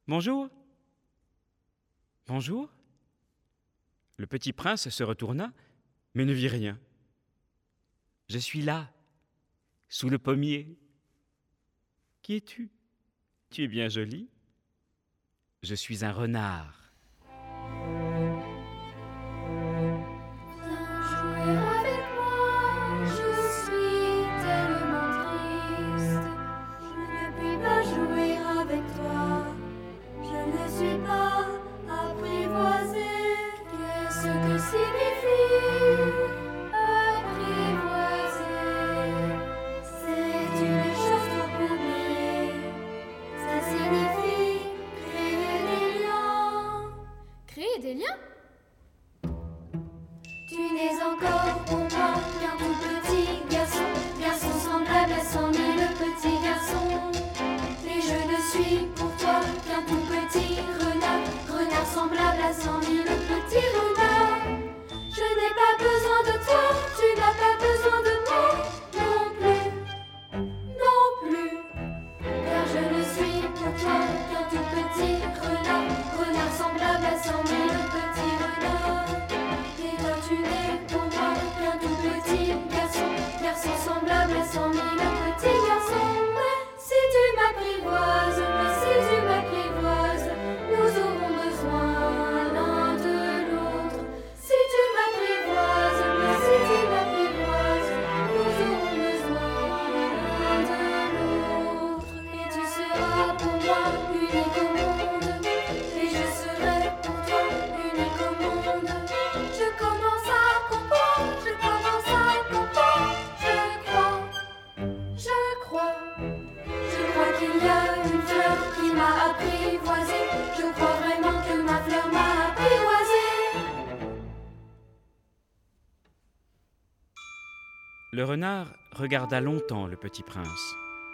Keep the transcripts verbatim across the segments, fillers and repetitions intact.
Bonjour. Bonjour. Le petit prince se retourna, mais ne vit rien. Je suis là, sous le pommier. Qui es-tu? Tu es bien jolie. Je suis un renard. Viens jouer avec moi, je suis tellement triste. Je ne puis pas jouer avec toi, je ne suis pas apprivoisée. Qu'est-ce que signifie apprivoiser? C'est une chose trop oubliée. Ça signifie créer des liens. Créer des liens? Tu n'es encore pour moi qu'un tout petit garçon, garçon semblable à cent mille petits garçons. Et je ne suis pour toi qu'un tout petit renard, renard semblable à cent mille petits renards. Je n'ai pas besoin de toi, tu n'as pas besoin de moi non plus, non plus. Car je ne suis pour toi qu'un tout petit renard, renard semblable à cent mille petits renards. Et toi tu n'es pour moi qu'un tout petit garçon, garçon semblable à cent mille petits garçons. Mais si tu m'apprivoises, mais si tu m'apprivoises, nous aurons besoin l'un de l'autre. Si tu m'apprivoises, mais si tu m'apprivoises, nous aurons besoin l'un de l'autre. Et tu seras pour moi unique au monde, et je serai pour toi unique au monde. Je commence à comprendre, je commence à comprendre, je crois, je crois, je crois qu'il y a une fleur qui m'a apprivoisée, je crois vraiment que ma fleur m'a apprivoisée. Le renard regarda longtemps le petit prince.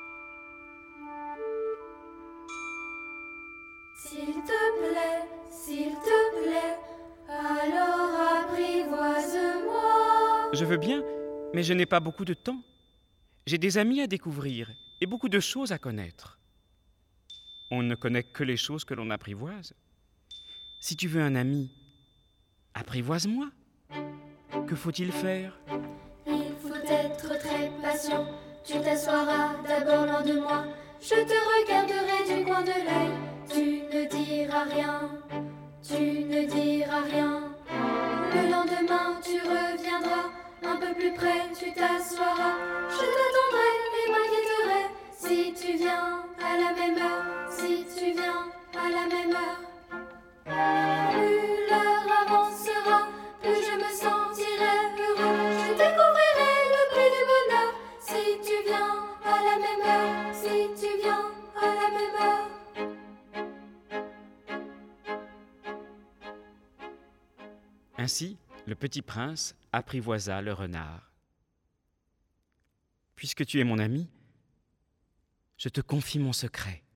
S'il te plaît, s'il te plaît, alors apprivoise-moi. Je veux bien, mais je n'ai pas beaucoup de temps. J'ai des amis à découvrir et beaucoup de choses à connaître. On ne connaît que les choses que l'on apprivoise. Si tu veux un ami, apprivoise-moi. Que faut-il faire? Il faut être très patient. Tu t'assoiras d'abord loin de moi. Je te regarderai du coin de l'œil. Tu ne diras rien. Tu ne diras rien. Le lendemain, tu reviendras. Un peu plus près, tu t'assoiras. Je t'attendrai et m'inquiéterai. Si tu viens à la même heure. Si tu viens à la même heure. Plus l'heure avancera, plus je me sentirai heureux. Je découvrirai le prix du bonheur. Si tu viens à la même heure, si tu viens à la même heure. Ainsi, le petit prince apprivoisa le renard. Puisque tu es mon ami, je te confie mon secret.